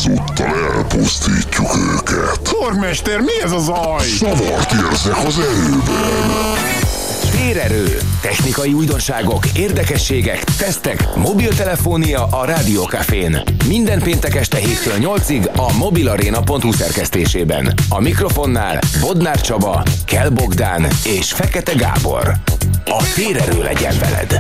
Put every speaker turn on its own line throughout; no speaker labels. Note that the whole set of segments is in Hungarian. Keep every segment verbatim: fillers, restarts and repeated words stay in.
ezúttal elpusztítjuk őket.
Tormester, mi ez a zaj?
Zavart érzek az erőben.
Térerő, technikai újdonságok, érdekességek, tesztek, mobiltelefónia a Rádiókafén. Minden péntek este héttől nyolcig a mobilarena pont hu szerkesztésében. A mikrofonnál Bodnár Csaba, Kell Bogdán és Fekete Gábor. A térerő legyen veled!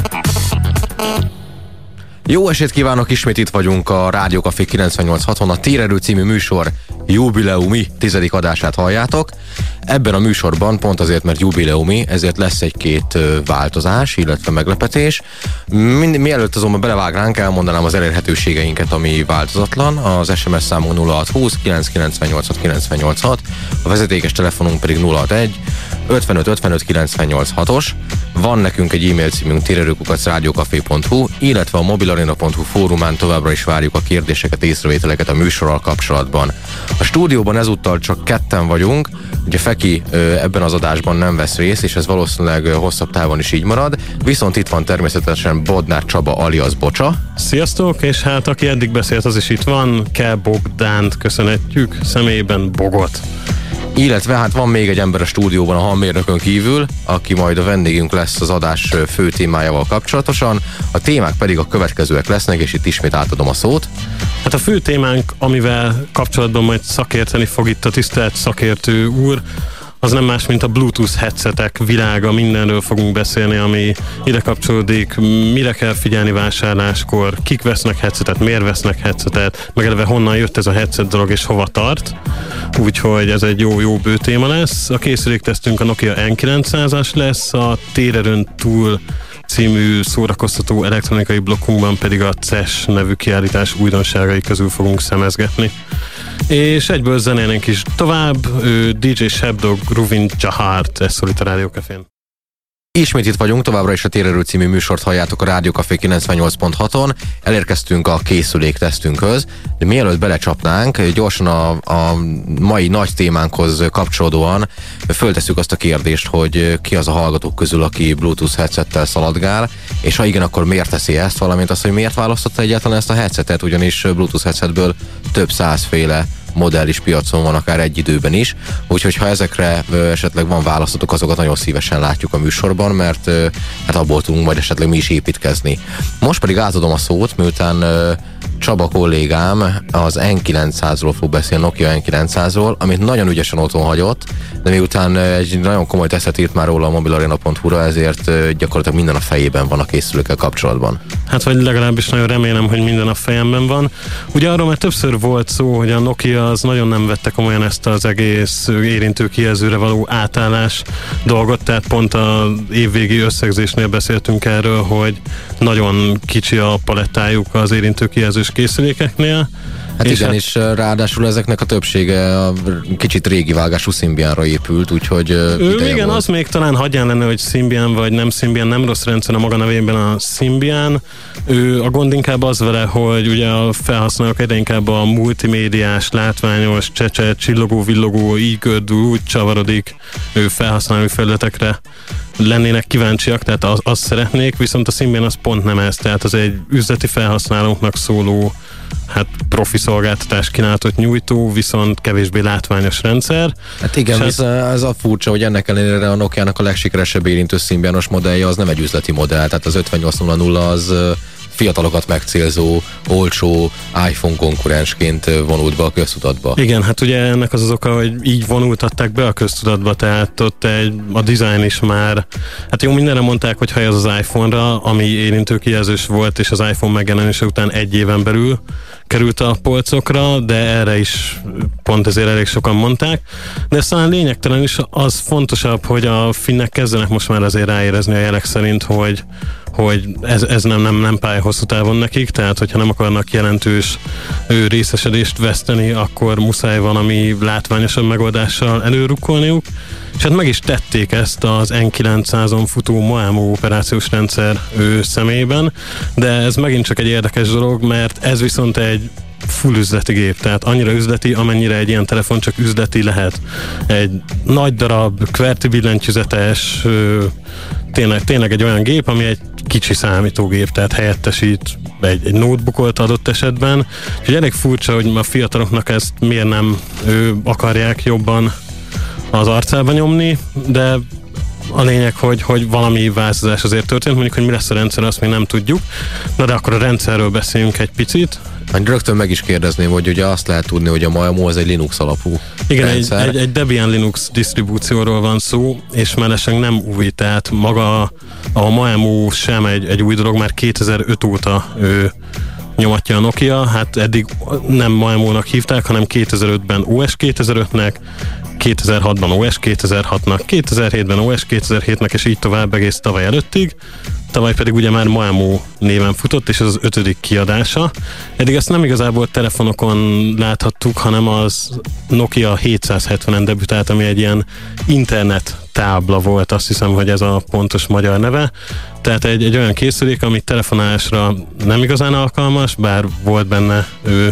Jó estét kívánok, ismét itt vagyunk a Rádiókafé kilencvennyolc haton, a Térerő című műsor jubileumi tizedik adását halljátok. Ebben a műsorban pont azért, mert jubileumi, ezért lesz egy-két változás, illetve meglepetés. Mind, mielőtt azonban belevágnánk, elmondanám az elérhetőségeinket, ami változatlan. Az es em es számunk nulla hat húsz kilenc kilencvennyolc hat kilencvennyolc hat, a vezetékes telefonunk pedig nulla hatvanegy ötvenöt ötvenöt kilencvennyolc hatos. Van nekünk egy e-mail címünk térerő kukac rádiókafé pont hu, illetve a mobilarena pont hu fórumán továbbra is várjuk a kérdéseket, észrevételeket a műsorral kapcsolatban. A stúdióban ezúttal csak ketten vagyunk, ugye Feki ebben az adásban nem vesz részt, és ez valószínűleg hosszabb távon is így marad, viszont itt van természetesen Bodnár Csaba alias Bocsa.
Sziasztok, és hát aki eddig beszélt, az is itt van, Kell Bogdánt köszönhetjük, személyében Bogot.
Illetve hát van még egy ember a stúdióban a hangmérnökön kívül, aki majd a vendégünk lesz az adás fő témájával kapcsolatosan. A témák pedig a következőek lesznek, és itt ismét átadom a szót.
Hát a fő témánk, amivel kapcsolatban majd szakérteni fog itt a tisztelt szakértő úr, az nem más, mint a Bluetooth headsetek világa. Mindenről fogunk beszélni, ami ide kapcsolódik, mire kell figyelni vásárláskor, kik vesznek headsetet, miért vesznek headsetet, meg eleve honnan jött ez a headset dolog és hova tart. Úgyhogy ez egy jó-jó bő téma lesz. A készüléktesztünk a Nokia N kilencszázas lesz, a Térerőn túl című szórakoztató elektronikai blokkunkban pedig a cé e es nevű kiállítás újdonságai közül fogunk szemezgetni. És egyből zenélnénk is tovább, dé dzsé Shepdog, Ruvin Jahart, ez szól itt a Rádiókafén.
Ismét itt vagyunk, továbbra is a Térerő című műsort halljátok a Rádiókafé kilencvennyolc pont haton. Elérkeztünk a készüléktesztünkhöz, de mielőtt belecsapnánk, gyorsan a, a mai nagy témánkhoz kapcsolódóan föltesszük azt a kérdést, hogy ki az a hallgatók közül, aki Bluetooth headsettel szaladgál, és ha igen, akkor miért teszi ezt, valamint azt, hogy miért választotta egyáltalán ezt a headsetet, ugyanis Bluetooth headsetből több százféle modell is piacon van, akár egy időben is, úgyhogy ha ezekre ö, esetleg van választotok, azokat nagyon szívesen látjuk a műsorban, mert ö, hát abból tudunk majd esetleg mi is építkezni. Most pedig átadom a szót, miután ö, Csaba kollégám az N kilencszázról fog beszélni, Nokia N kilencszázról, amit nagyon ügyesen otthon hagyott, de miután egy nagyon komoly tesztet írt már róla a mobilarena pont hu-ra, ezért gyakorlatilag minden a fejében van a készülékkel kapcsolatban.
Hát vagy legalábbis nagyon remélem, hogy minden a fejemben van. Ugye arról már többször volt szó, hogy a Nokia az nagyon nem vette komolyan ezt az egész érintő kijelzőre való átállás dolgot, tehát pont az évvégi összegzésnél beszéltünk erről, hogy nagyon kicsi a palettájuk az érintő kijelzős készülékeknél.
Hát és igen, hát... és ráadásul ezeknek a többsége a kicsit régi vágású Symbianra épült, úgyhogy
ő, igen, volt. Az még talán hagyján lenne, hogy Symbian vagy nem Symbian, nem rossz rendszer a maga nevében a Symbian. Ő, a gond inkább az vele, hogy ugye a felhasználók egyre inkább a multimédiás, látványos, csecse, csillogó, villogó, így gördül, úgy csavarodik ő felhasználói felületekre lennének kíváncsiak, tehát azt az szeretnék, viszont a Symbian az pont nem ez, tehát az egy üzleti felhasználóknak szóló hát profi szolgáltatás kínálatot nyújtó, viszont kevésbé látványos rendszer.
Hát igen, ez, ez a furcsa, hogy ennek ellenére a Nokiának a legsikeresebb érintő Symbianos modellje az nem egy üzleti modell, tehát az ötvennyolc nulla nulla az fiatalokat megcélzó, olcsó iPhone konkurensként vonult be a köztudatba.
Igen, hát ugye ennek az az oka, hogy így vonultatták be a köztudatba, tehát ott egy, a design is már, hát jó, mindenre mondták, hogy hajaz az iPhone-ra, ami érintőkijelzős volt, és az iPhone megjelenése után egy éven belül került a polcokra, de erre is pont ezért elég sokan mondták. De ez talán lényegtelen is, az fontosabb, hogy a finnek kezdenek most már azért ráérezni a jelek szerint, hogy hogy ez, ez nem, nem, nem pálya hosszú távon nekik, tehát hogyha nem akarnak jelentős ő, részesedést veszteni, akkor muszáj van, ami látványosabb megoldással előrukkolniuk, és hát meg is tették ezt az N kilencszázon futó Moemo operációs rendszer ő személyében, de ez megint csak egy érdekes dolog, mert ez viszont egy full üzleti gép, tehát annyira üzleti, amennyire egy ilyen telefon csak üzleti lehet. Egy nagy darab, kverti billentyűzetes, tényleg, tényleg egy olyan gép, ami egy kicsi számítógép, tehát helyettesít egy, egy notebookot adott esetben. Úgyhogy elég furcsa, hogy a fiataloknak ezt miért nem ő, akarják jobban az arcába nyomni, de a lényeg, hogy, hogy valami változás azért történt, mondjuk, hogy mi lesz a rendszer, azt még nem tudjuk. Na de akkor a rendszerről beszéljünk egy picit.
Rögtön meg is kérdezném, hogy ugye azt lehet tudni, hogy a Maemo az egy Linux alapú
Igen, egy,
rendszer.
egy, egy Debian Linux disztribúcióról van szó, és mellesleg nem új, tehát maga a Maemo sem egy, egy új dolog, már kétezer-öt óta ő nyomatja a Nokia, hát eddig nem Maemo-nak hívták, hanem kétezer-ötben o es kétezer-ötnek, kétezer-hatban o es kétezer-hatnak, kétezer-hétben o es kétezer-hétnek, és így tovább egész tavaly előttig. Tavaly pedig ugye már Maemo néven futott, és ez az ötödik kiadása. Eddig ezt nem igazából telefonokon láthattuk, hanem az Nokia hétszázhetvenen debütált, ami egy ilyen internet tábla volt, azt hiszem, hogy ez a pontos magyar neve. Tehát egy, egy olyan készülék, ami telefonálásra nem igazán alkalmas, bár volt benne ő,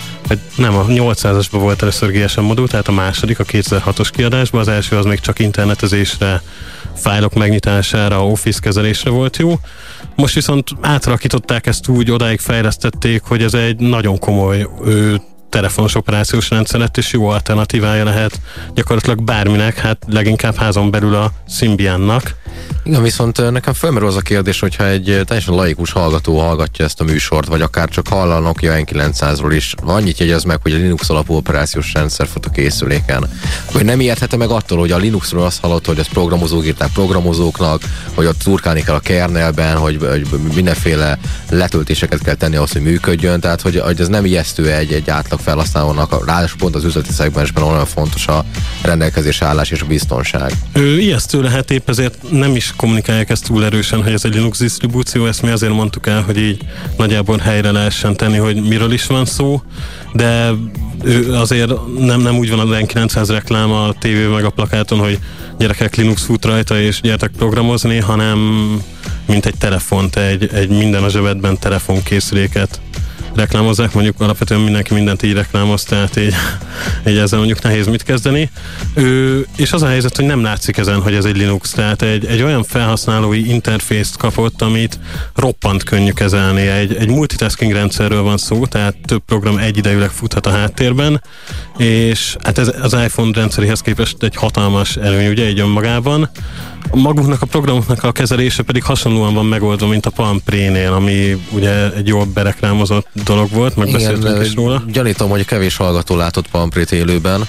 nem, a nyolcszázasban volt először gé es em modul, tehát a második, a kétezer-hatos kiadásban, az első az még csak internetezésre, fájlok megnyitására, Office kezelésre volt jó. Most viszont átalakították ezt úgy, odáig fejlesztették, hogy ez egy nagyon komoly ő, telefonos operációs rendszer lett, és jó alternatívája lehet gyakorlatilag bárminek, hát leginkább házon belül a Symbiannak.
Igen, viszont nekem fölmerül az a kérdés, hogyha egy teljesen laikus hallgató hallgatja ezt a műsort, vagy akár csak hall a Nokia en kilencszázról is, annyit jegyez meg, hogy a Linux alapú operációs rendszer fut a készüléken. Hogy nem ijedhet meg attól, hogy a Linuxról azt hallott, hogy ezt programozók írták programozóknak, hogy ott turkálni kell a kernelben, hogy, hogy mindenféle letöltéseket kell tenni ahhoz, hogy működjön, tehát hogy, hogy ez nem ijesztő egy, egy átlag felhasználónak, ráadásul pont az üzleti szegmensben olyan fontos a rendelkezésre állás és a biztonság.
Ő ijesztő lehet, épp ezért nem is kommunikálják ezt túl erősen, hogy ez egy Linux disztribúció, ezt mi azért mondtuk el, hogy így nagyjából helyre lehessen tenni, hogy miről is van szó, de ő azért nem, nem úgy van az en kilencszáz reklám a tévé meg a plakáton, hogy gyerekek, Linux fut rajta és gyertek programozni, hanem mint egy telefont, egy, egy minden a zsebedben telefonkészüléket reklámozzák, mondjuk alapvetően mindenki mindent így reklámoz, tehát így, így ezzel mondjuk nehéz mit kezdeni. Ő, és az a helyzet, hogy nem látszik ezen, hogy ez egy Linux, tehát egy, egy olyan felhasználói interfészt kapott, amit roppant könnyű kezelni. Egy, egy multitasking rendszerről van szó, tehát több program egyidejűleg futhat a háttérben, és hát ez az iPhone rendszeréhez képest egy hatalmas előny, ugye, így önmagában. Maguknak a programoknak a kezelése pedig hasonlóan van megoldva, mint a Palm Pre-nél, ami ugye egy jól bereklámozott dolog volt, megbeszéltünk is róla.
Gyanítom, hogy kevés hallgató látott Palm Pre-t élőben.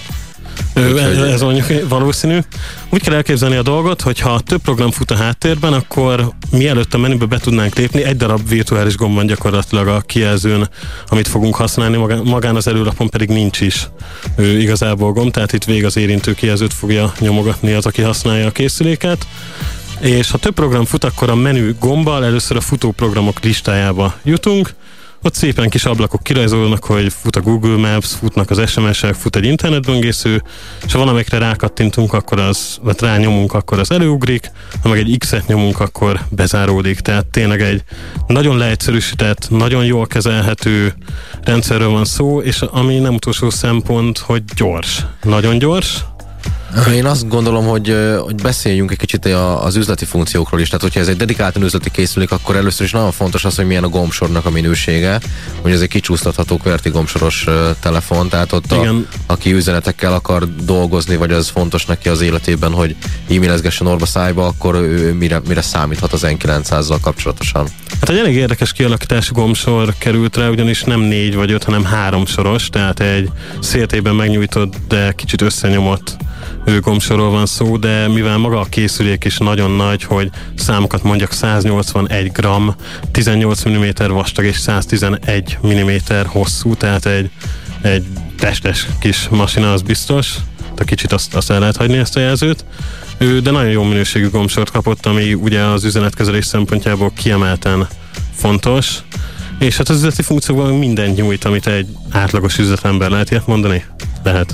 Ő, ez, ez mondjuk valószínű. Úgy kell elképzelni a dolgot, hogy ha több program fut a háttérben, akkor mielőtt a menübe be tudnánk lépni, egy darab virtuális gomb van gyakorlatilag a kijelzőn, amit fogunk használni, magán az előlapon pedig nincs is ő, igazából gomb, tehát itt végig az érintő kijelzőt fogja nyomogatni az, aki használja a készüléket. És ha több program fut, akkor a menü gombbal először a futó programok listájába jutunk. Ott szépen kis ablakok kirajzolnak, hogy fut a Google Maps, futnak az es em es-ek, fut egy internetböngésző, és ha valamelyikre rákattintunk, akkor az, vagy rányomunk, akkor az előugrik, ha meg egy X-et nyomunk, akkor bezáródik. Tehát tényleg egy nagyon leegyszerűsített, nagyon jól kezelhető rendszerről van szó, és ami nem utolsó szempont, hogy gyors. Nagyon gyors.
Én azt gondolom, hogy, hogy beszéljünk egy kicsit az üzleti funkciókról is. Tehát, hogyha ez egy dedikáltan üzleti készülék, akkor először is nagyon fontos az, hogy milyen a gombsornak a minősége. Hogy ez egy kicsúsztatható QWERTY gombsoros telefon, tehát ott a, aki üzenetekkel akar dolgozni, vagy az fontos neki az életében, hogy e-mailezgessen orba szájba, akkor ő mire, mire számíthat az en kilencszázzal kapcsolatosan.
Hát egy elég érdekes kialakítású gombsor került rá, ugyanis nem négy vagy öt, hanem három soros, tehát egy széltében megnyújtott, de kicsit összenyomott gombsorról van szó, de mivel maga a készülék is nagyon nagy, hogy számokat mondjak, száznyolcvanegy gramm, tizennyolc milliméter vastag és száztizenegy milliméter hosszú, tehát egy, egy testes kis masina, az biztos, de kicsit azt, azt el lehet hagyni, ezt a jelzőt. De nagyon jó minőségű gombsort kapott, ami ugye az üzenetkezelés szempontjából kiemelten fontos, és hát az üzleti funkcióban mindent nyújt, amit egy átlagos üzletember lehet ilyet mondani? Lehet.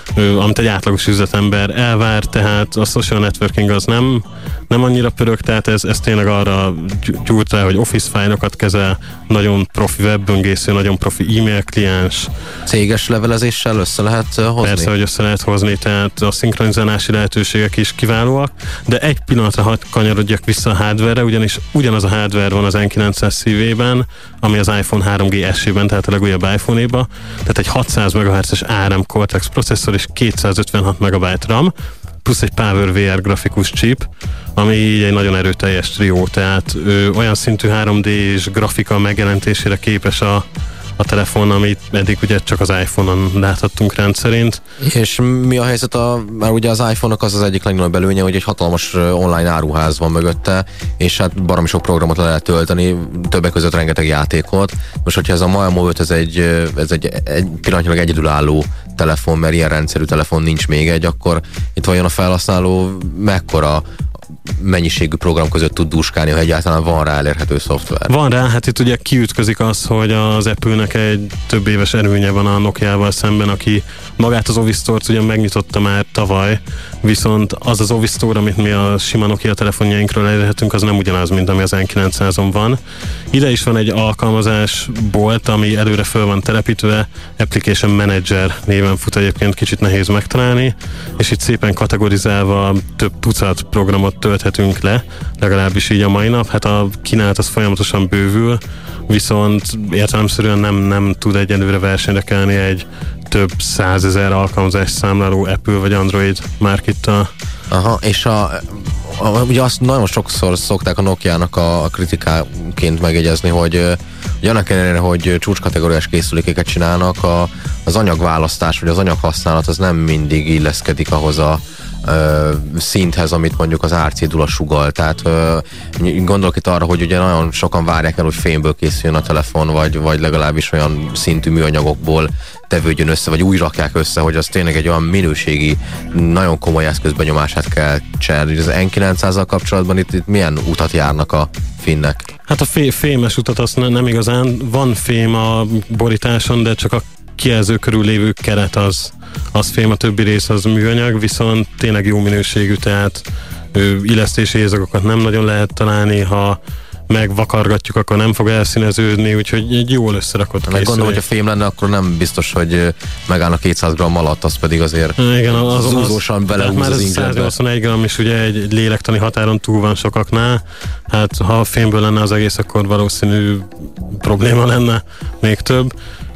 amit egy átlagos üzletember elvár, tehát a social networking az nem, nem annyira pörög, tehát ez, ez tényleg arra gyújt rá, hogy office fájlokat kezel, nagyon profi webböngésző, nagyon profi e-mail kliens.
Céges levelezéssel össze lehet hozni?
Persze, hogy össze lehet hozni, tehát a szinkronizálási lehetőségek is kiválóak, de egy pillanatra hadd kanyarodjak vissza a hardware-re, ugyanis ugyanaz a hardware van az N kilencszáz szívében, ami az iPhone három G es é-ben, tehát a legújabb iPhone-éba, tehát egy hatszáz megahertzes á er em Cortex processzor és kétszázötvenhat megabyte RAM, plusz egy PowerVR grafikus chip, ami így egy nagyon erőteljes trió, tehát ö, olyan szintű három dés grafika megjelentésére képes a, a telefon, amit eddig ugye csak az iPhone-on láthattunk rendszerint. És
mi a helyzet? A, már ugye az iPhone-nak az az egyik legnagyobb előnye, hogy egy hatalmas online áruház van mögötte, és hát baromi sok programot le lehet tölteni, többek között rengeteg játékot. Most, hogyha ez a Maemo öt, ez egy, ez egy, egy pillanatnyilag egyedülálló telefon, mert ilyen rendszerű telefon nincs még egy, akkor itt vajon a felhasználó mekkora mennyiségű program között tud dúskálni, ha egyáltalán van rá elérhető szoftver?
Van rá, hát itt ugye kiütközik az, hogy az Apple-nek egy több éves erőnye van a Nokia-val szemben, aki magát az Office Store-t ugyan megnyitotta már tavaly, viszont az az Office Store, amit mi a sima Nokia telefonjainkról elérhetünk, az nem ugyanaz, mint ami az N kilencszázon van. Ide is van egy alkalmazásbolt, ami előre föl van telepítve, Application Manager néven fut, egyébként kicsit nehéz megtalálni, és itt szépen kategorizálva több tucat programot tölthetünk le, legalábbis így a mai nap. Hát a kínálat az folyamatosan bővül, viszont értelemszerűen nem, nem tud egyelőre versenyre kelni egy több százezer alkalmazás számláló Apple vagy Android márkittal.
Aha, és a, a, ugye azt nagyon sokszor szokták a Nokia-nak a, a kritikáként megjegyezni, hogy, hogy annak ellenére, hogy csúcskategóriás készülékeket csinálnak, a, az anyagválasztás vagy az anyaghasználat az nem mindig illeszkedik ahhoz a Ö, szinthez, amit mondjuk az árcédula sugall. Tehát ö, gondolok itt arra, hogy ugye nagyon sokan várják el, hogy fémből készüljön a telefon, vagy, vagy legalábbis olyan szintű műanyagokból tevődjön össze, vagy úgy rakják össze, hogy az tényleg egy olyan minőségi, nagyon komoly eszközbenyomását kell csinálni. Az N kilencszázzal kapcsolatban itt, itt milyen utat járnak a finnek?
Hát a fé- fémes utat azt nem igazán. Van fém a borításon, de csak a kijelző körül lévő keret az, az fém, a többi rész az műanyag, viszont tényleg jó minőségű, tehát ő, illesztési hézagokat nem nagyon lehet találni, ha megvakargatjuk, akkor nem fog elszíneződni, úgyhogy egy jól összerakott készülék.
Gondolom, hogy a fém lenne, akkor nem biztos, hogy megállna kétszáz gramm alatt, az pedig azért
igen, az,
zúzósan belehúz az ingletbe.
száznyolcvanegy gramm is ugye egy lélektani határon túl van sokaknál, hát ha a fémből lenne az egész, akkor valószínű probléma lenne még több.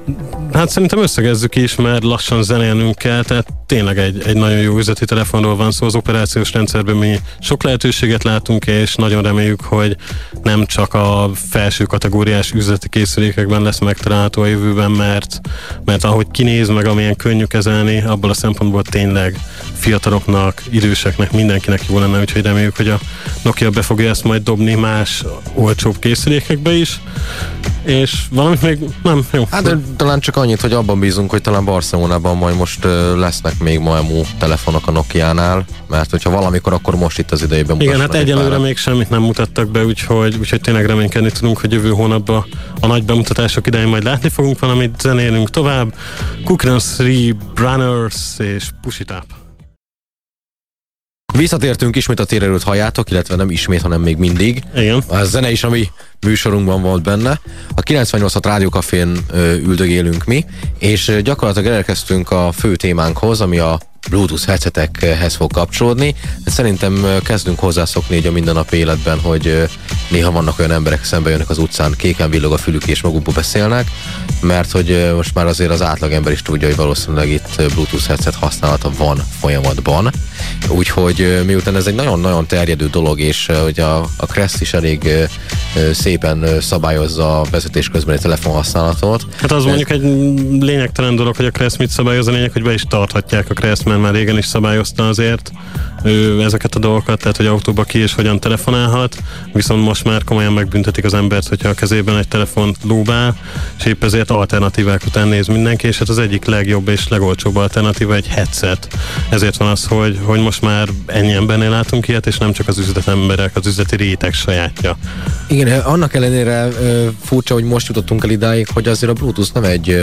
Hát szerintem összegezzük is, mert lassan zenélnünk kell, tehát tényleg egy, egy nagyon jó üzleti telefonról van szó, az operációs rendszerben mi sok lehetőséget látunk, és nagyon reméljük, hogy nem csak a felső kategóriás üzleti készülékekben lesz megtalálható a jövőben, mert, mert ahogy kinéz, meg amilyen könnyű kezelni, abból a szempontból tényleg fiataloknak, időseknek, mindenkinek jó lenne, úgyhogy reméljük, hogy a Nokia be fogja ezt majd dobni más olcsóbb készülékekbe is, és valamit még nem, jó.
Hát de talán csak annyit, hogy abban bízunk, hogy talán Barcelonában majd most uh, lesznek még Maemo telefonok a Nokiánál, mert hogyha valamikor, akkor most itt az idejében
igen, hát egyelőre még semmit nem mutattak be, úgyhogy, úgyhogy tényleg reménykedni tudunk, hogy jövő hónapban a nagy bemutatások idején majd látni fogunk valamit, zenélünk tovább. Cooking Three Runners és Push It Up.
Visszatértünk, ismét a térerőt halljátok, illetve nem ismét, hanem még mindig.
Igen.
A zene is, ami műsorunkban volt benne. A kilencvennyolc hat Rádiókafén üldögélünk mi, és gyakorlatilag elérkeztünk a fő témánkhoz, ami a Bluetooth headsetekhez fog kapcsolódni. Szerintem kezdünk hozzászokni így a mindennapi életben, hogy néha vannak olyan emberek, szembe jönnek az utcán, kéken villog a fülük és magukból beszélnek, mert hogy most már azért az átlagember is tudja, hogy valószínűleg itt Bluetooth headset használata van folyamatban. Úgyhogy miután ez egy nagyon-nagyon terjedő dolog, és hogy a, a Crest is elég szépen szabályozza a vezetés közben egy telefonhasználatot.
Hát az mondjuk egy lényegtelen dolog, hogy a Crest mit szabályoz, a lényeg, hogy be is tarthatják a Crest, mert már régen is szabályozta azért ő, ezeket a dolgokat, tehát hogy autóba ki és hogyan telefonálhat, viszont most már komolyan megbüntetik az embert, hogyha a kezében egy telefont lóbál, és épp ezért alternatívák után néz mindenki, és hát az egyik legjobb és legolcsóbb alternatíva egy headset. Ezért van az, hogy, hogy most már ennyi embernél látunk ilyet, és nem csak az üzletemberek, az üzleti réteg sajátja.
Igen, annak ellenére furcsa, hogy most jutottunk el idáig, hogy azért a Bluetooth nem egy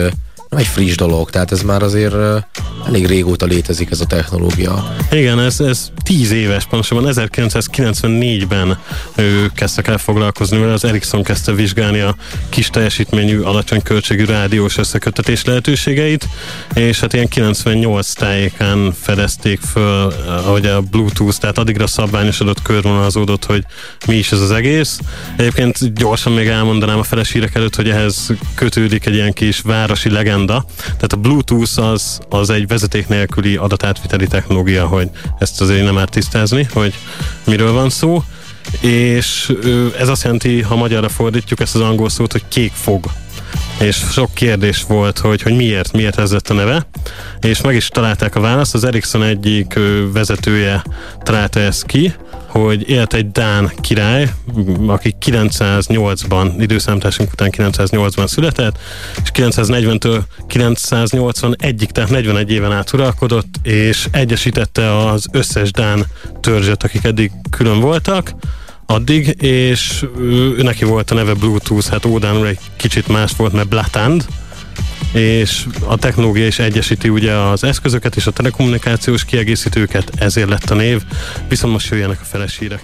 nem egy friss dolog, tehát ez már azért elég régóta létezik ez a technológia.
Igen, ez, ez tíz éves, pontosabban ezerkilencszázkilencvennégyben ő kezdtek el foglalkozni, mert az Ericsson kezdte vizsgálni a kis teljesítményű, alacsony költségű rádiós összeköttetés lehetőségeit, és hát ilyen kilencvennyolc tájékán fedezték föl, hogy a Bluetooth, tehát addigra szabványosodott, körvonalazódott, hogy mi is ez az egész. Egyébként gyorsan még elmondanám a feles hírek előtt, hogy ehhez kötődik egy ilyen kis városi legenda. Tehát a Bluetooth az, az egy vezeték nélküli adatátviteli technológia, hogy ezt azért nem árt tisztázni, hogy miről van szó. És ez azt jelenti, ha magyarra fordítjuk ezt az angol szót, hogy kék fog. És sok kérdés volt, hogy, hogy miért, miért ez lett a neve, és meg is találták a választ. Az Ericsson egyik vezetője találta ezt ki, hogy élt egy dán király, aki kilencszáznyolcban, időszámításunk után kilencszáznyolcban született, és kilencszáznegyventől kilencszáznyolcvanegyig, tehát negyvenegy éven át uralkodott, és egyesítette az összes dán törzset, akik eddig külön voltak, addig, és ő, neki volt a neve Bluetooth, hát ódánul egy kicsit más volt, mert Blatand, és a technológia is egyesíti ugye az eszközöket és a telekommunikációs kiegészítőket, ezért lett a név, viszont most jöjjenek a feles hírek.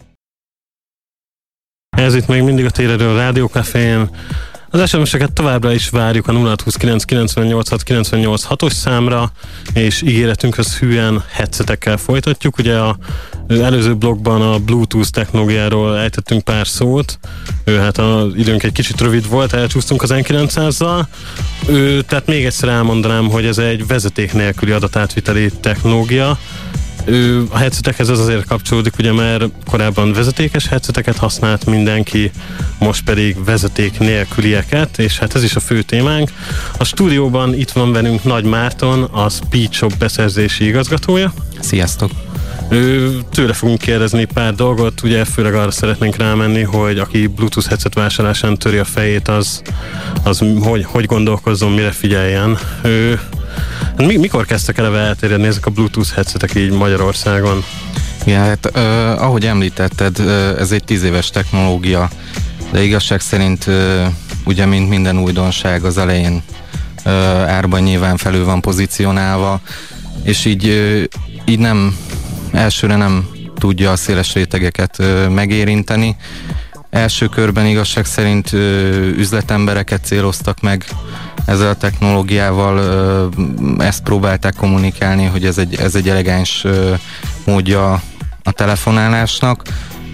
Ez itt még mindig a térerő a Rádió Cafén. Az es em es-eket továbbra is várjuk a nulla hat huszonkilenc kilencvennyolc kilencvennyolc hatos számra, és ígéretünkhöz hűen headsetekkel folytatjuk. Ugye a, az előző blogban a Bluetooth technológiáról ejtettünk pár szót, ő, hát az időnk egy kicsit rövid volt, elcsúsztunk az en kilencszázzal. Ő, tehát még egyszer elmondanám, hogy ez egy vezeték nélküli adatátviteli technológia. Ő, a headsetekhez ez azért kapcsolódik, ugye, mert korábban vezetékes headseteket használt mindenki, most pedig vezeték nélkülieket, és hát ez is a fő témánk. A stúdióban itt van velünk Nagy Márton, a Speedshop beszerzési igazgatója.
Sziasztok!
Ő, tőle fogunk kérdezni pár dolgot, ugye főleg arra szeretnénk rámenni, hogy aki Bluetooth headset vásárlásán töri a fejét, az, az hogy, hogy gondolkozzon, mire figyeljen. Ő, mikor kezdtek eleve elterjedni ezek a Bluetooth headsetek így Magyarországon?
Ja, hát uh, ahogy említetted, uh, ez egy tíz éves technológia, de igazság szerint uh, ugye mint minden újdonság az elején uh, árban nyilván felül van pozícionálva, és így, uh, így nem, elsőre nem tudja a széles rétegeket uh, megérinteni. Első körben igazság szerint uh, üzletembereket céloztak meg ezzel a technológiával, ezt próbálták kommunikálni, hogy ez egy, ez egy elegáns módja a telefonálásnak.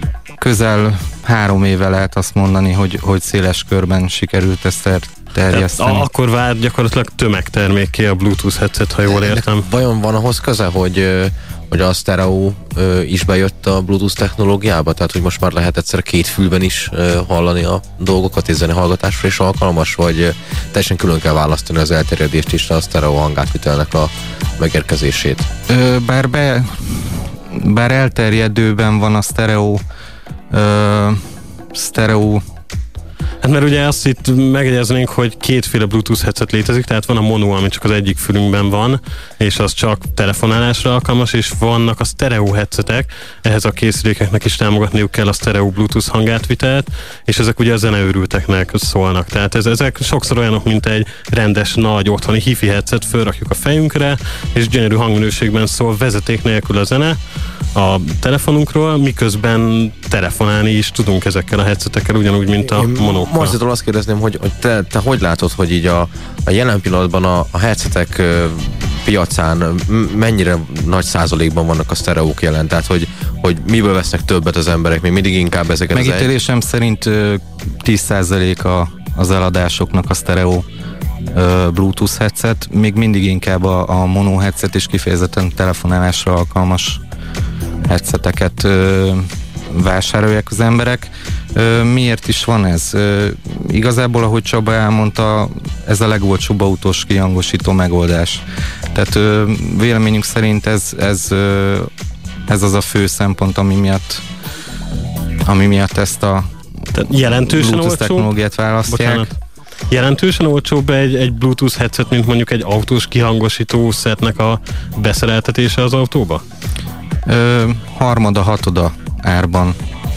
Közel három éve lehet azt mondani, hogy, hogy széles körben sikerült ezt terjeszteni.
Tehát akkor vált gyakorlatilag tömegtermékké a Bluetooth headset, ha jól értem.
Vajon van ahhoz köze, hogy, hogy a sztereó is bejött a Bluetooth technológiába? Tehát, hogy most már lehet egyszer két fülben is hallani a dolgokat, és zenehallgatásra is alkalmas, vagy teljesen külön kell választani az elterjedést és a sztereó hangátvitelnek a megérkezését?
Bár, be, bár elterjedőben van a sztereó sztereó
Hát mert ugye azt itt megjegyeznénk, hogy kétféle Bluetooth headset létezik, tehát van a mono, ami csak az egyik fülünkben van, és az csak telefonálásra alkalmas, és vannak a stereo headsetek, ehhez a készülékeknek is támogatniuk kell a stereo Bluetooth hangátvitelt, és ezek ugye a zeneőrülteknek szólnak. Tehát ez, ezek sokszor olyanok, mint egy rendes, nagy otthoni hifi headset, fölrakjuk a fejünkre, és gyönyörű hangminőségben szól vezeték nélkül a zene a telefonunkról, miközben telefonálni is tudunk ezekkel a headsetekkel, ugyanúgy, mint a monókkal.
Marcitól azt kérdezném, hogy, hogy te, te hogy látod, hogy így a, a jelen pillanatban a, a headsetek piacán mennyire nagy százalékban vannak a sztereók jelen? Tehát, hogy, hogy miből vesznek többet az emberek, még mindig inkább ezeket az...
Megítélésem szerint tíz százalék a, az eladásoknak a sztereó Bluetooth headset, még mindig inkább a, a mono headset és kifejezetten telefonálásra alkalmas headseteket ö, vásárolják az emberek. Ö, miért is van ez? Ö, igazából, ahogy Csaba elmondta, ez a legolcsóbb autós kihangosító megoldás. Tehát ö, véleményünk szerint ez, ez, ö, ez az a fő szempont, ami miatt, ami miatt ezt a
jelentősen
Bluetooth technológiát választják. Bocsánat.
Jelentősen olcsóbb egy, egy Bluetooth headset, mint mondjuk egy autós kihangosító szetnek a beszereltetése az autóba?
Ö, harmada, hatoda árban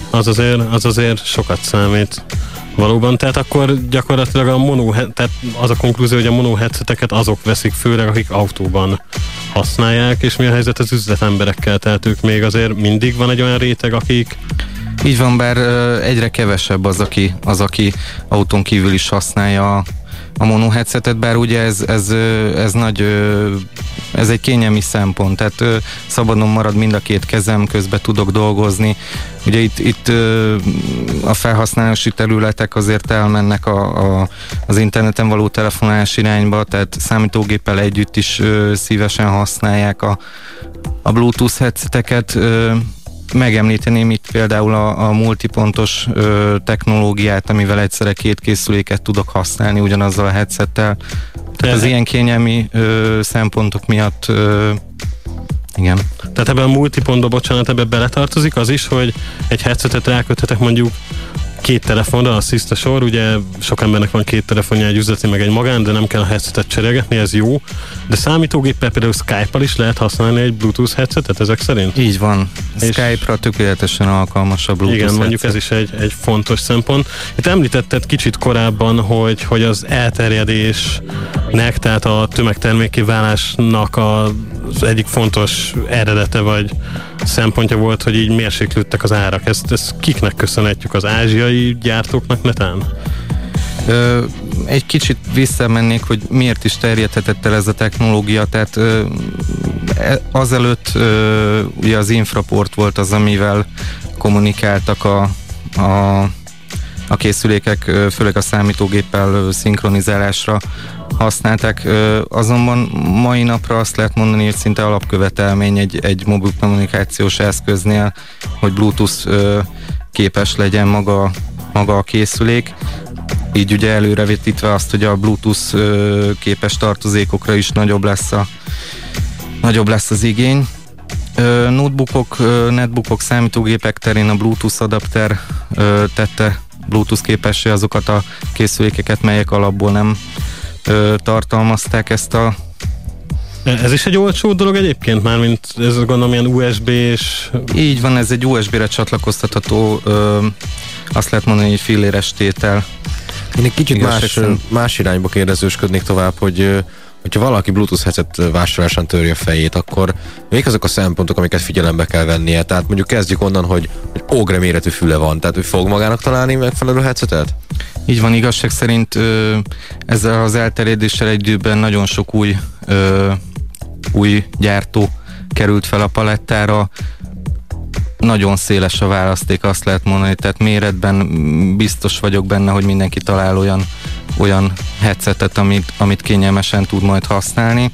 az azért, az azért sokat számít. Valóban, tehát akkor gyakorlatilag a mono, tehát az a konklúzió, hogy a mono headseteket azok veszik főleg, akik autóban használják, és mi a helyzet az üzletemberekkel, tehát ők még azért mindig van egy olyan réteg, akik...
Így van, bár egyre kevesebb az, aki, az, aki autón kívül is használja a, a mono headsetet, bár ugye ez, ez, ez nagy, ez egy kényelmi szempont, tehát szabadon marad mind a két kezem, közben tudok dolgozni. Ugye itt, itt a felhasználási területek azért elmennek a, a, az interneten való telefonálás irányba, tehát számítógéppel együtt is szívesen használják a, a Bluetooth headseteket. Megemlíteném itt például a, a multipontos ö, technológiát, amivel egyszerre két készüléket tudok használni ugyanazzal a headsettel. Tehát az ilyen kényelmi ö, szempontok miatt ö, igen.
Tehát ebben a multipontba, bocsánat, ebbe beletartozik az is, hogy egy headsetet ráköthetek mondjuk két telefonra, az tiszta sor, ugye sok embernek van két telefonja, egy üzleti meg egy magán, de nem kell a headsetet cserélgetni, ez jó. De számítógéppel például Skype-al is lehet használni egy Bluetooth headsetet ezek szerint?
Így van. Skype-ra tökéletesen alkalmas a Bluetooth
igen,
headset.
mondjuk ez is egy, egy fontos szempont. Itt említetted kicsit korábban, hogy, hogy az elterjedésnek, tehát a tömegtermékké válásnak az egyik fontos eredete vagy szempontja volt, hogy így mérséklődtek az árak. Ezt, ezt kiknek köszönhetjük? Az ázsiai gyártóknak netán?
Ö, egy kicsit visszamennék, hogy miért is terjedhetett el ez a technológia, tehát ö, azelőtt ö, ugye az infraport volt az, amivel kommunikáltak a, a, a készülékek, főleg a számítógéppel szinkronizálásra használták, azonban mai napra azt lehet mondani, hogy szinte alapkövetelmény egy, egy mobil kommunikációs eszköznél, hogy Bluetooth képes legyen maga, maga a készülék. Így ugye előrevetítve azt, hogy a Bluetooth képes tartozékokra is nagyobb lesz, a, nagyobb lesz az igény. Notebookok, netbookok, számítógépek terén a Bluetooth adapter tette Bluetooth képessé azokat a készülékeket, melyek alapból nem ö, tartalmazták ezt a...
Ez is egy olcsó dolog egyébként már, mint ez gondolom ilyen u es bé-s...
Így van, ez egy u es bé-re csatlakoztatható, ö, azt lehet mondani, hogy filléres tétel.
Én egy kicsit más, más irányba kérdezősködnék tovább, hogy hogyha valaki Bluetooth headset vásárlásán törje a fejét, akkor mik azok a szempontok, amiket figyelembe kell vennie? Tehát mondjuk kezdjük onnan, hogy, hogy ógre méretű füle van, tehát ő fog magának találni megfelelő headsetet?
Így van, igazság szerint ö, ezzel az elterjedéssel egy időben nagyon sok új, ö, új gyártó került fel a palettára. Nagyon széles a választék, azt lehet mondani, tehát méretben biztos vagyok benne, hogy mindenki talál olyan, olyan headsetet, amit, amit kényelmesen tud majd használni.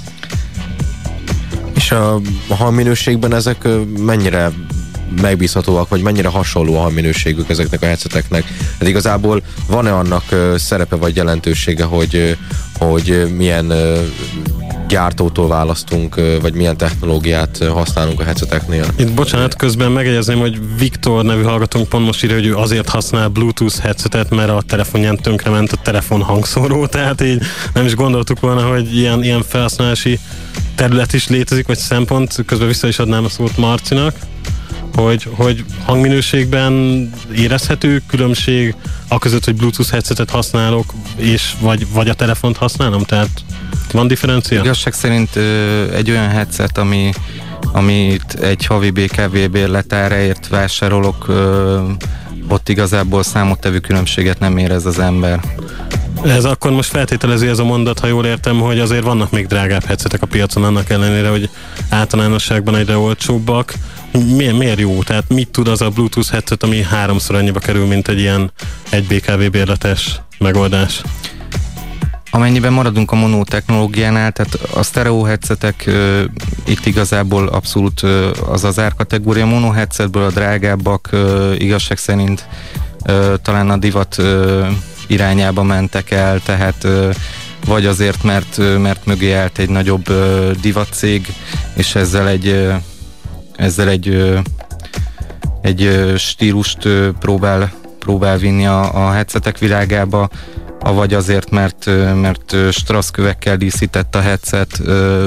És a, a hangminőségben ezek mennyire megbízhatóak, vagy mennyire hasonló a hangminőségük ezeknek a headseteknek? Hát igazából van-e annak szerepe vagy jelentősége, hogy, hogy milyen gyártótól választunk, vagy milyen technológiát használunk a headseteknél?
Itt bocsánat, közben megjegyezném, hogy Viktor nevű hallgatónk pont most írja, hogy ő azért használ Bluetooth headsetet, mert a telefonján tönkrement a telefon hangszóró, tehát így nem is gondoltuk volna, hogy ilyen, ilyen felhasználási terület is létezik, vagy szempont. Közben vissza is adnám a szót Marcinak, hogy, hogy hangminőségben érezhető különbség a között, hogy Bluetooth headsetet használok, és vagy, vagy a telefont használom, tehát van differencia?
Igazság szerint ö, egy olyan headset, ami, amit egy havi bé ká vé bérletáraért vásárolok, ö, ott igazából számottevő különbséget nem érez az ember.
Ez akkor most feltételező ez a mondat, ha jól értem, hogy azért vannak még drágább headsetek a piacon, annak ellenére, hogy általánosságban egyre olcsóbbak. Miért, miért jó? Tehát mit tud az a Bluetooth headset, ami háromszor annyiba kerül, mint egy ilyen egy bé ká vé bérletes megoldás?
Amennyiben maradunk a mono technológiánál, tehát a stereo headsetek uh, itt igazából abszolút uh, az az árkategória. Mono headsetből a drágábbak uh, igazság szerint uh, talán a divat uh, irányába mentek el, tehát uh, vagy azért, mert, uh, mert mögé állt egy nagyobb uh, divatcég, és ezzel egy uh, ezzel egy, uh, egy uh, stílust uh, próbál, próbál vinni a, a headsetek világába, avagy azért, mert, mert strasszkövekkel díszített a headset,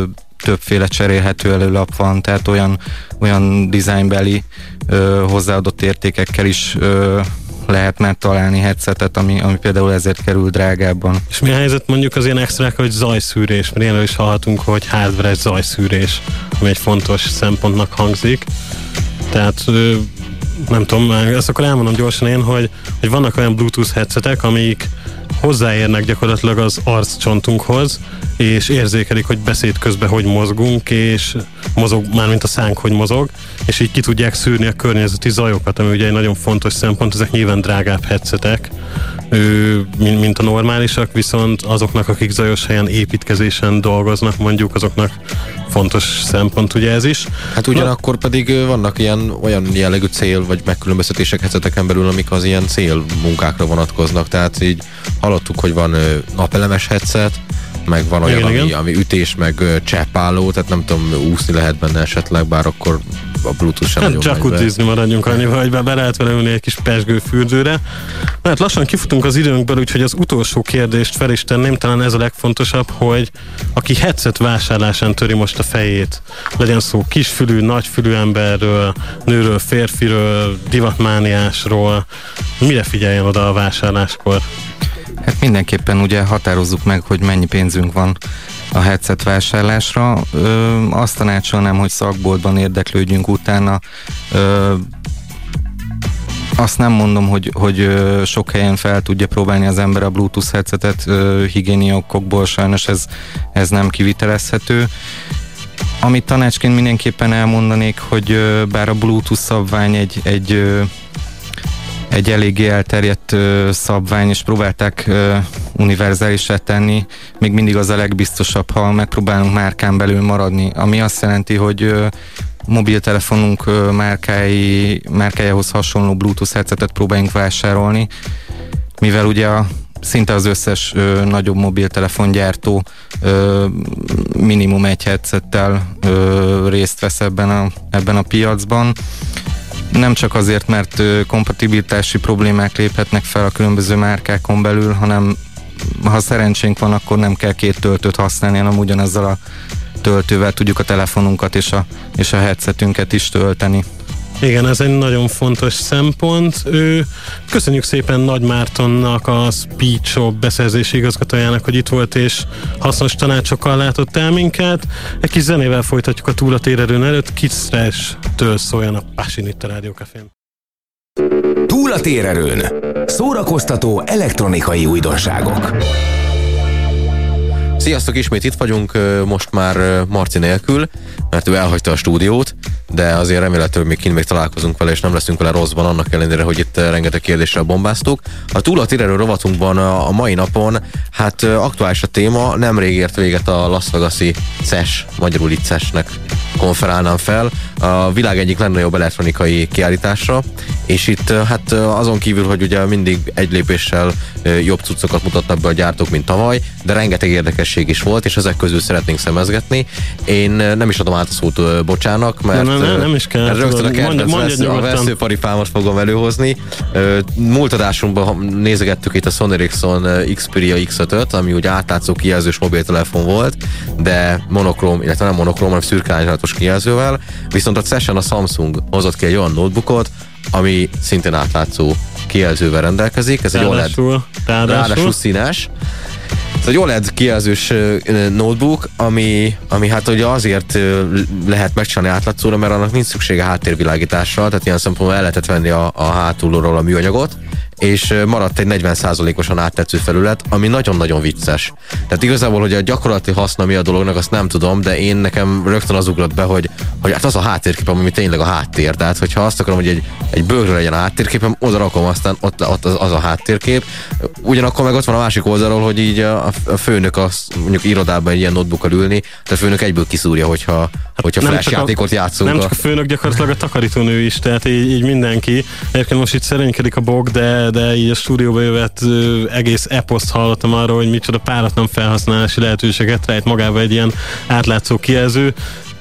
többféle cserélhető előlap van, tehát olyan, olyan dizájnbeli ö, hozzáadott értékekkel is ö, lehet már találni headsetet, ami, ami például ezért kerül drágábban.
És mi a helyzet mondjuk az ilyen extrák, hogy zajszűrés, mert ilyenről is hallhatunk, hogy hardware-es zajszűrés, ami egy fontos szempontnak hangzik. Tehát nem tudom, ezt akkor elmondom gyorsan én, hogy, hogy vannak olyan Bluetooth headsetek, amik hozzáérnek gyakorlatilag az arccsontunkhoz, és érzékelik, hogy beszéd közben hogy mozgunk, és mozog, mármint a szánk hogy mozog, és így ki tudják szűrni a környezeti zajokat, ami ugye egy nagyon fontos szempont, ezek nyilván drágább headsetek, mint, mint a normálisak, viszont azoknak, akik zajos helyen építkezésen dolgoznak, mondjuk, azoknak fontos szempont ugye ez is.
Hát ugyanakkor pedig vannak ilyen olyan jellegű cél vagy megkülönböztetések headseteken belül, amik az ilyen célmunkákra vonatkoznak, tehát így hallottuk, hogy van napelemes headset, meg van olyan, igen, ami, igen. ami ütés, meg cseppálló, tehát nem tudom, úszni lehet benne esetleg, bár akkor a Bluetooth sem hát nagyon megy be. Jacuzzizni
maradjunk annyival, hogy be lehet vele ülni egy kis pezsgő fürdőre. Hát lassan kifutunk az időnkből, úgyhogy az utolsó kérdést fel is tenném, talán ez a legfontosabb, hogy aki headset vásárlásán töri most a fejét, legyen szó kisfülű, nagyfülű emberről, nőről, férfiről, divatmániásról, mire figyeljen oda a vásárláskor?
Hát mindenképpen ugye határozzuk meg, hogy mennyi pénzünk van a headset vásárlásra. Ö, azt tanácsolnám, hogy szakboltban érdeklődjünk utána. Ö, azt nem mondom, hogy, hogy sok helyen fel tudja próbálni az ember a Bluetooth headsetet, higiéni okokból sajnos ez, ez nem kivitelezhető. Amit tanácsként mindenképpen elmondanék, hogy bár a Bluetooth szabvány egy, egy egy eléggé elterjedt ö, szabvány, és próbálták ö, univerzálisra tenni, még mindig az a legbiztosabb, ha megpróbálunk márkán belül maradni, ami azt jelenti, hogy ö, mobiltelefonunk ö, márkái, márkájához hasonló Bluetooth headsetet próbáljunk vásárolni, mivel ugye a, szinte az összes ö, nagyobb mobiltelefongyártó ö, minimum egy headsettel ö, részt vesz ebben a, ebben a piacban. Nem csak azért, mert kompatibilitási problémák léphetnek fel a különböző márkákon belül, hanem ha szerencsénk van, akkor nem kell két töltőt használni, hanem ugyanazzal a töltővel tudjuk a telefonunkat és a, és a headsetünket is tölteni.
Igen, ez egy nagyon fontos szempont. Ő, köszönjük szépen Nagy Mártonnak, a Speed Shop beszerzési igazgatójának, hogy itt volt és hasznos tanácsokkal látott el minket. Egy kis zenével folytatjuk a túl a térerőn előtt. Kid Strash-től szóljon a Passion itt a Rádió Cafén.
Túl a térerőn. Szórakoztató elektronikai újdonságok.
Sziasztok, ismét itt vagyunk, most már Marci nélkül, mert ő elhagyta a stúdiót, de azért remélhetőleg még kint még találkozunk vele, és nem leszünk vele rosszban, annak ellenére, hogy itt rengeteg kérdéssel bombáztuk. A Túl a térerő rovatunkban a mai napon, hát aktuális a téma, nemrég ért véget a Las Vegas-i cé e es, magyarul itt cé e es-nek konferálnám fel, a világ egyik legnagyobb elektronikai kiállításra, és itt hát azon kívül, hogy ugye mindig egy lépéssel jobb cuccokat mutatnak be a gyártók, mint tavaly, de rengeteg érdekesség is volt, és ezek közül szeretnénk szemezgetni. Én nem is adom át a szót Bocsának, mert,
nem, nem, nem is kell,
rögtön a kedvenc vesző, a veszőparipámat fogom előhozni. Múlt adásunkban nézegettük itt a Sony Ericsson Xperia X ötöt, ami ugye átlátszó kijelzős mobiltelefon volt, de monokróm, illetve nem monokróm, hanem szürkányzatos kijelzővel, viszont a cé e es-en a Samsung hozott ki egy olyan notebookot, ami szintén átlátszó kijelzővel rendelkezik. Ez
ráadásul,
egy o led, ráadásul színes. Ez egy o led kijelzős notebook, ami, ami hát ugye azért lehet megcsinálni átlátszóra, mert annak nincs szüksége háttérvilágításra, tehát ilyen szempontból el lehetett venni a, a hátulról a műanyagot, és maradt egy negyven százalékosan áttetsző felület, ami nagyon-nagyon vicces. Tehát igazából, hogy a gyakorlati haszna mi a dolognak, azt nem tudom, de én nekem rögtön az ugrott be, hogy, hogy hát az a háttérkép, ami tényleg a háttér. Tehát, hogyha azt akarom, hogy egy, egy bőrre legyen a háttérképem, oda rakom, aztán ott, ott az, az a háttérkép. Ugyanakkor meg ott van a másik oldalról, hogy így a, a főnök az mondjuk irodában egy ilyen notebookkal ülni, de a főnök egyből kiszúrja, hogyha, hát hogyha flash játékot játszunk.
Nem csak a főnök, gyakorlatilag a takarítónő is, tehát így, így mindenki. Egyébként most itt szerénykedik a bog, de, de így a stúdióba jövet egész eposzt hallottam arról, hogy micsoda páratlan felhasználási lehetőséget rejt magába egy ilyen átlátszó kijelző.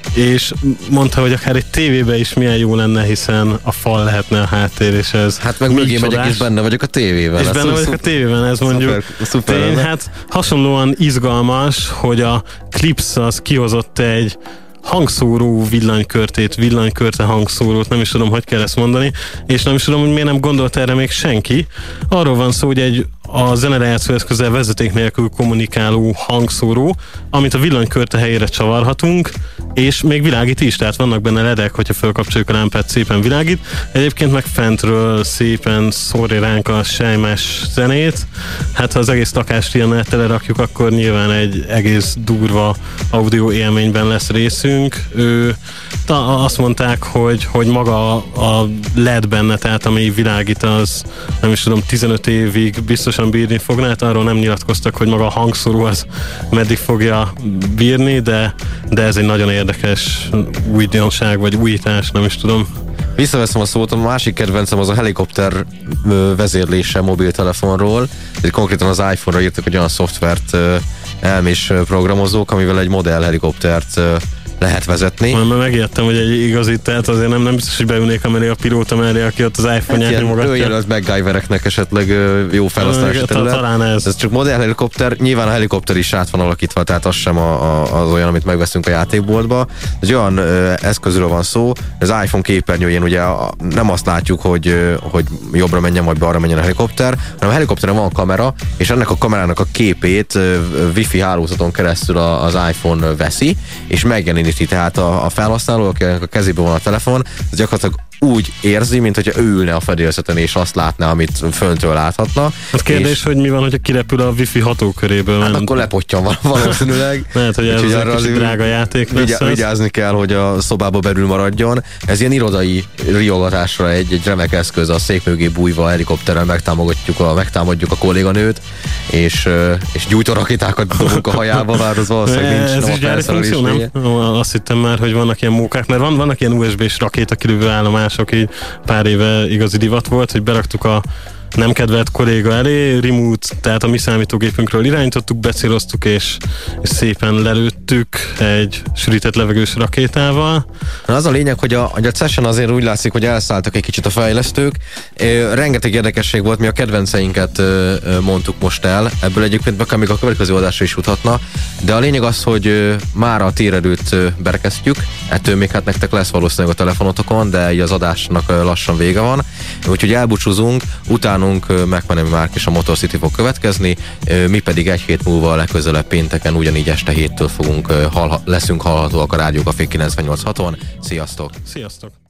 és mondta, hogy akár egy tévébe is milyen jó lenne, hiszen a fal lehetne a háttér, és ez
hát meg mögé megyek, és benne vagyok a tévében.
És benne vagyok a tévében, ez mondjuk
szuper, szuper
tény, hát hasonlóan izgalmas, hogy a Clips az kihozott egy hangszóró villanykörtét, villanykörte hangszórót, nem is tudom, hogy kell ezt mondani, és nem is tudom, hogy miért nem gondolt erre még senki. Arról van szó, hogy egy a zenelejátszó eszközzel vezeték nélkül kommunikáló hangszóró, amit a villanykörte helyére csavarhatunk, és még világít is, tehát vannak benne ledek, hogyha felkapcsoljuk a lámpát, szépen világít. Egyébként meg fentről szépen szórja ránk a sejmes zenét. Hát ha az egész lakást ilyennel telerakjuk, akkor nyilván egy egész durva audio élményben lesz részünk. Ő, ta, azt mondták, hogy, hogy maga a led benne, tehát ami világít, az nem is tudom, tizenöt évig biztosan bírni fogná, hát arról nem nyilatkoztak, hogy maga a hangszóró az meddig fogja bírni, de, de ez egy nagyon érdekes újdonság, vagy újítás, nem is tudom.
Visszaveszem a szót, a másik kedvencem az a helikopter vezérlése mobiltelefonról. Konkrétan az iPhone-ra írtak egy olyan szoftvert elmés programozók, amivel egy modell helikoptert lehet vezetni.
Már megijedtem, hogy egy igazi, tehát azért nem, nem biztos, hogy beülnék amellé a pilóta mellé, aki ott az iPhone-ját hát nyomogatja. Ilyen
jelölt MacGyvereknek esetleg jó felhasználási terület.
Talán ez.
Ez csak modell helikopter, nyilván a helikopter is át van alakítva, tehát az sem a, a, az olyan, amit megveszünk a játékboltba. Egy olyan ö, eszközről van szó, az iPhone képernyőjén ugye a, nem azt látjuk, hogy, ö, hogy jobbra menjen, vagy balra menjen a helikopter, hanem a helikopteren van kamera, és ennek a kamerának a képét ö, wifi hálózaton keresztül a, az iPhone veszi, és megjeleníti. Tehát a, a felhasználó, akinek a kezében van a telefon, az gyakorlatilag úgy érzi, mint hogyha ő ülne a fedélzeten, és azt látná, amit föntről láthatna.
Hát kérdés, és hogy mi van, hogyha kirepül a wifi hatóköréből.
Hát akkor lepottyan valószínűleg.
Lehet, hogy ez az egy kicsit drága játék lesz.
Vigy- vigyázni kell, hogy a szobába belül maradjon. Ez ilyen irodai riogatásra egy, egy remek eszköz, a szék mögé bújva helikopterrel megtámogatjuk a, megtámadjuk a kolléganőt, és, és gyújtórakétákat dobunk a hajába, bár az valószínűleg nincs.
Ez is gyári funkció, nem? Azt hittem már, hogy vannak ilyen mókák, mert van, vannak ilyen u es bé-s rakétakilövő állomások, így pár éve igazi divat volt, hogy beraktuk a nem kedvelt kolléga elé, remote, tehát a mi számítógépünkről irányítottuk, becéloztuk, és, és szépen lelőttük egy sűrített levegős rakétával.
Na az a lényeg, hogy a, hogy a Session azért úgy látszik, hogy elszálltak egy kicsit a fejlesztők. E, rengeteg érdekesség volt, mi a kedvenceinket e, mondtuk most el, ebből egyébként akár még a következő adásra is juthatna, de a lényeg az, hogy e, már a térerőt berekeztjük, ettől még hát nektek lesz valószínűleg a telefonotokon, de így az adásnak lassan vége van, úgyhogy elbúcsúzunk, utána McMenemy Mark és a Motor City fog következni, mi pedig egy hét múlva legközelebb pénteken ugyanígy este héttől fogunk, hall, leszünk hallhatóak a Rádió Café kilencvennyolc haton. Sziasztok!
Sziasztok!